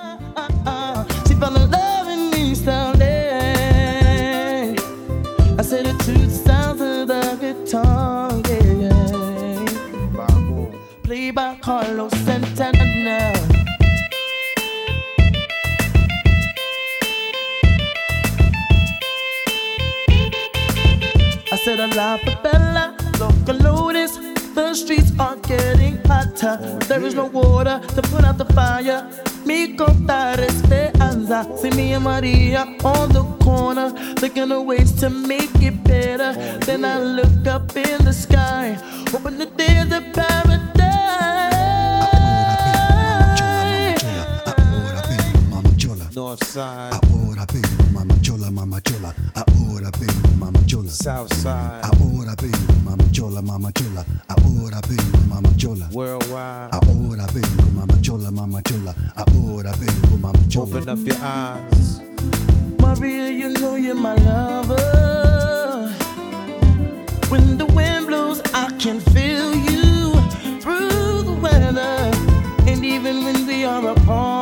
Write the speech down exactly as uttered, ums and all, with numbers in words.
She fell in love in East L A. I said it to the sounds of the guitar, yeah. Played by Carlos Santana. I said a la Bella, Loca Lotus. The streets are getting hotter. There is no water to put out the fire. Mi contar esperanza. See me and Maria on the corner, thinking of ways to make it better. Then I look up in the sky, hoping that there's a paradise. North side, ahora vengo, mama chola, mama chola. Ahora vengo, mama chola. south side, Ahora vengo, mama chola, mama chola. Ahora vengo, mama chola. worldwide. Ahora vengo, mama chola, mama chola. Ahora vengo, mama chola. Open up your eyes. Maria, you know you're my lover. When the wind blows, I can feel you through the weather. And even when we are apart,